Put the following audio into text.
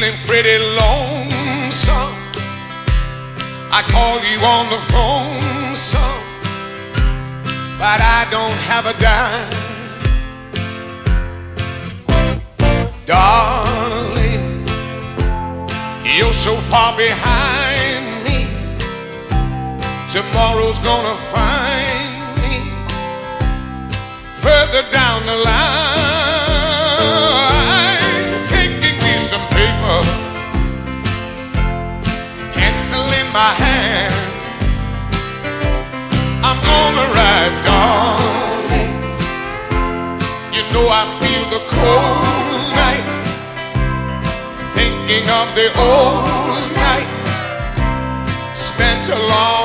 feeling pretty lonesome. I call you on the phone, son, but I don't have a dime. Darling, you're so far behind me. Tomorrow's gonna find me further down the line. Taking me some paper, pencil in my hand. I'm gonna write, darling. You know I feel the cold nights, thinking of the old nights spent alone.